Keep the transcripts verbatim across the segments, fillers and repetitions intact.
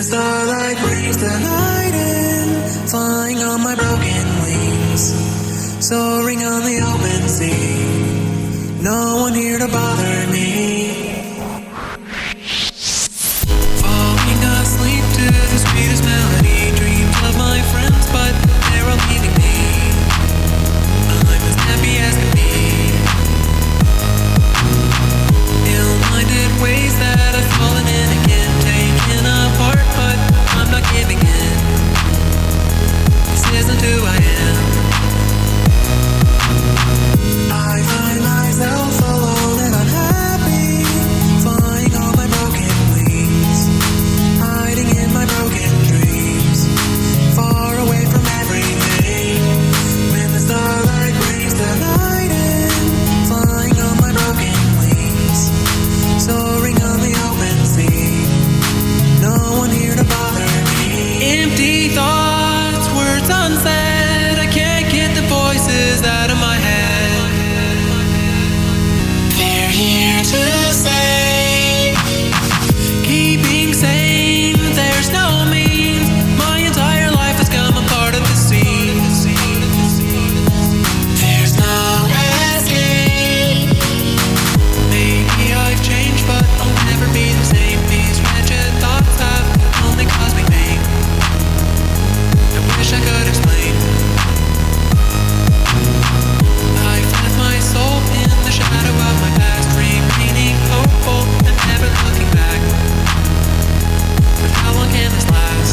starlight brings the night in, flying on my broken wings, soaring on the open sea, no one here to bother me. Falling asleep to the sweetest melody, dreams of my friends, but they're all leaving me. I'm as happy as can be. Ill-minded ways that I've fallen in again, taken apart, but I'm not giving in. This isn't who I am. I find myself alone and unhappy, flying on my broken wings, hiding in my broken dreams, far away from everything. When the starlight brings the night in, flying on my broken wings, soaring on the open sea, no one here to bother me. Empty thoughts, words unsaid, I can't get the voices out of my head. They're here to say, keeping sane, there's no means. My entire life has come a part of the scene. There's no escape. Maybe I've changed, but I'll never be the same. These wretched thoughts have only caused me pain. I wish I could explain. I've left my soul in the shadow of my past, remaining hopeful and never looking back. But how long can this last?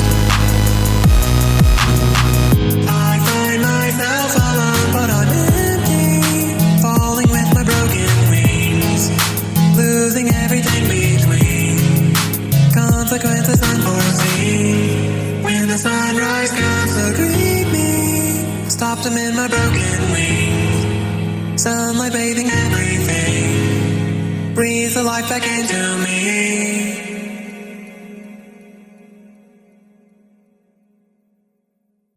I find myself alone, but I'm empty, falling with my broken wings, losing everything between, consequences unforeseen. When the sunrise comes to greet me, stop them in my broken wings, sunlight bathing everything, breathe the life back into me.